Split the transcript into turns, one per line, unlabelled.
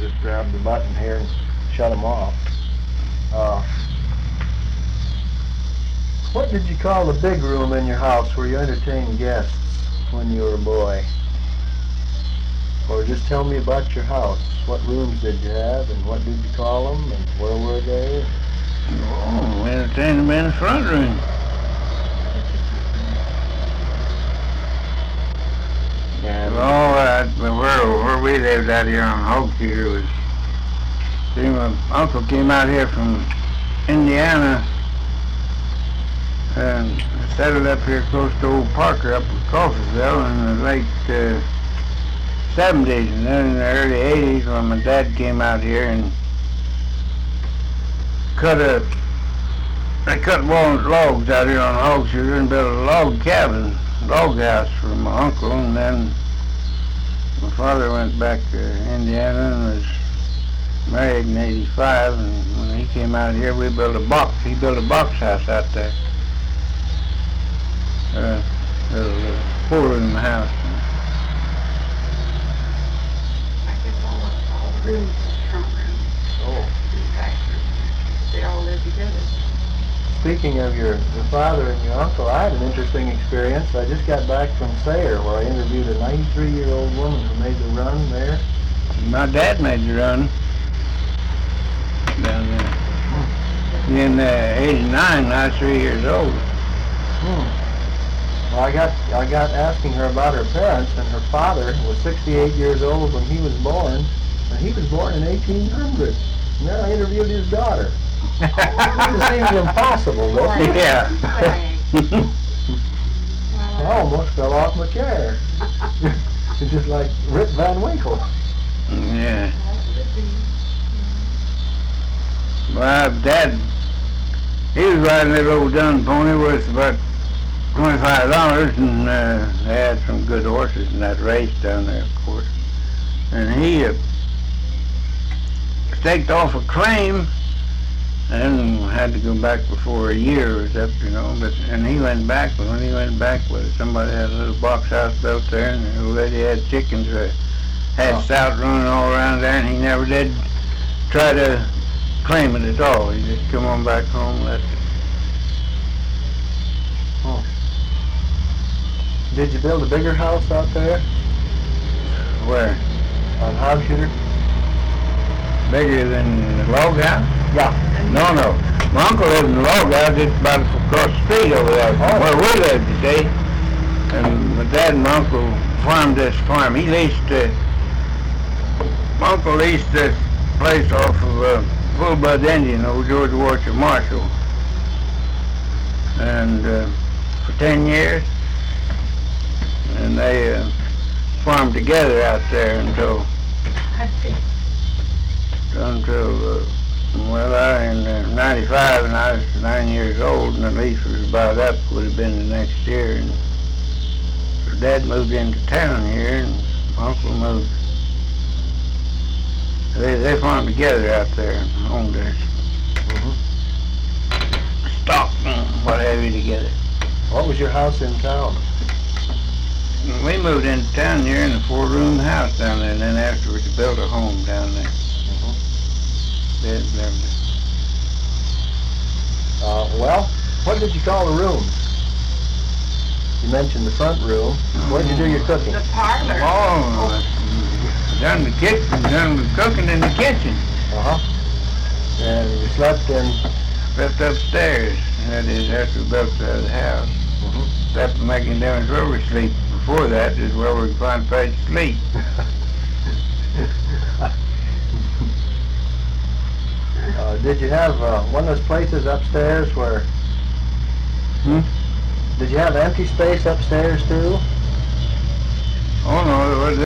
just grab the button here and shut them off. What did you call the big room in your house where you entertained guests when you were a boy? Or just tell me about your house. What rooms did you have, and what did you call them, and where were they?
Oh, we entertained them in the front room.
And
Where we lived out here on Hope Shooter was, see, my uncle came out here from Indiana and settled up here close to old Parker up in Coffeeville in the late 70s, and then in the early 80s when my dad came out here and they cut logs out here on Hog Shooter and built a log cabin, log house for my uncle, and then my father went back to Indiana and was married in 85, and when he came out here he built a box house out there. A four-room house.
I guess all the rooms, front room, and back room. They all live together.
speaking of your father and your uncle, I had an interesting experience. I just got back from Sayre, where I interviewed a 93-year-old woman who made the run there.
My dad made the run down there. In 89, I was 3 years old.
Well, I got asking her about her parents, and her father was 68 years old when he was born, and he was born in 1800. And then I interviewed his daughter. It seems impossible, though.
Yeah.
I almost fell off my chair. It's just like Rip Van Winkle.
Yeah. My dad, he was riding that old dun pony worth about $25, and they had some good horses in that race down there, of course. And he staked off a claim and had to go back before a year was up, you know. And he went back, but when he went back, somebody had a little box house built there, and the old lady had chickens, had stout running all around there, and he never did try to claim it at all. He just come on back home and left it.
Did you build a bigger house out there
Where?
on Hog Shooter?
Bigger than the log house?
Yeah.
No. My uncle lived in the log house just about across the street over there from where we lived, you see. And my dad and my uncle farmed this farm. My uncle leased this place off of Full Blood Indian, old George Warcher Marshall. And for 10 years. And they farmed together out there until in 95, and I was 9 years old, and the lease was about up, would have been the next year. And so Dad moved into town here, and my uncle moved. They farmed together out there and owned their stock and what have you together.
What was your house in town?
We moved into town here in a four-room house down there, and then afterwards we built a home down there.
Well, what did you call the rooms? You mentioned the front room. Where did you do your cooking?
The parlor.
Oh, done the kitchen, done the cooking in the kitchen.
And you slept
upstairs. That is, after we built the house. Slept making difference where we sleep. Before that is where we find a place to sleep.
Did you have one of those places upstairs where... Did you have empty space upstairs too?
Oh no, there was